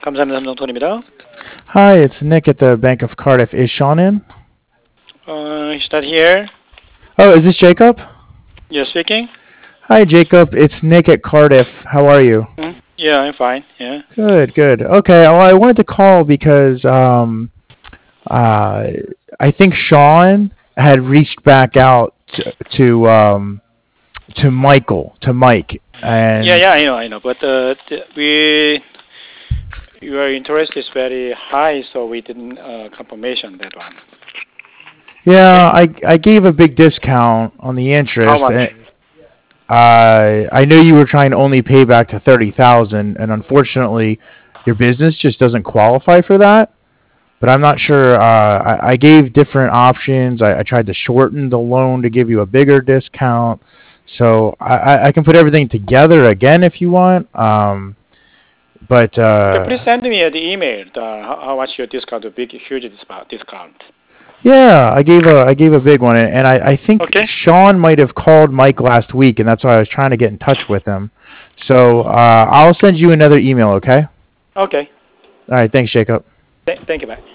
감사합니다. 삼성톤입니다. Hi, it's Nick at the Bank of Cardiff. Is Sean in? Is that here? Oh, is this Jacob? Yes, speaking. Hi, Jacob. It's Nick at Cardiff. How are you? Yeah, I'm fine. Yeah. Good, good. Okay, well, I wanted to call because I think Sean had reached back out to Michael, to Mike, Yeah, and yeah, I know. But your interest is very high, so we didn't confirmation that one. yeah, I gave a big discount on the How interest. much? I know you were trying to only pay back to 30,000, and unfortunately, your business just doesn't qualify for that. But I'm not sure. I gave different options. I tried to shorten the loan to give you a bigger discount. So I can put everything together again if you want. But Yeah, please send me the email. How much your discount? A big, huge discount. yeah, I gave a big one, and I think Okay. Sean might have called Mike last week, and that's why I was trying to get in touch with him. So I'll send you another email. Okay. Okay. All right. Thanks, Jacob. Thank you. Bye.